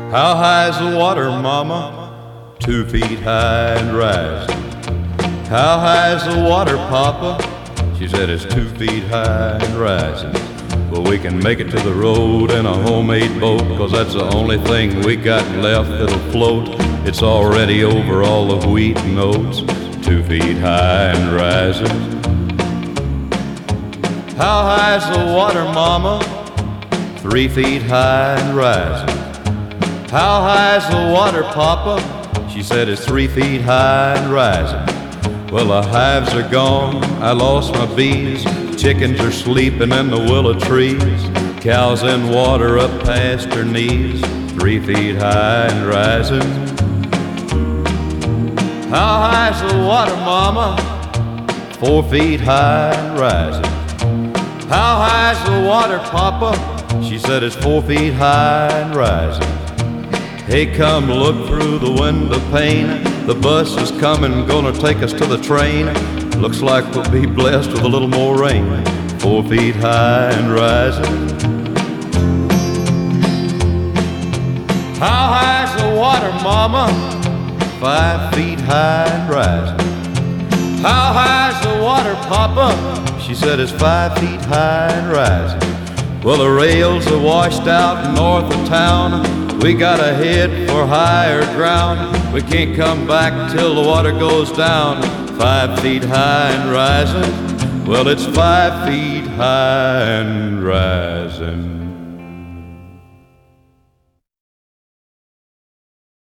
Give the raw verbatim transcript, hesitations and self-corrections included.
How high's the water, mama? Two feet high and rising. How high's the water, papa? She said it's two feet high and rising. Well, we can make it to the road in a homemade boat, 'cause that's the only thing we got left that'll float. It's already over all the wheat and oats, two feet high and rising. How high's the water, mama? Three feet high and rising. How high's the water, papa? She said it's three feet high and rising. Well, the hives are gone, I lost my bees. Chickens are sleeping in the willow trees. Cows in water up past her knees, three feet high and rising. How high's the water, mama? Four feet high and rising. How high's the water, papa? She said it's four feet high and rising. Hey, come look through the window pane. The bus is coming, gonna take us to the train. Looks like we'll be blessed with a little more rain. Four feet high and rising. How high's the water, mama? Five feet high and rising. How high's the water, papa? She said it's five feet high and rising. Well, the rails are washed out north of town. We gotta head for higher ground. We can't come back till the water goes down. Five feet high and rising. Well, it's five feet high and rising.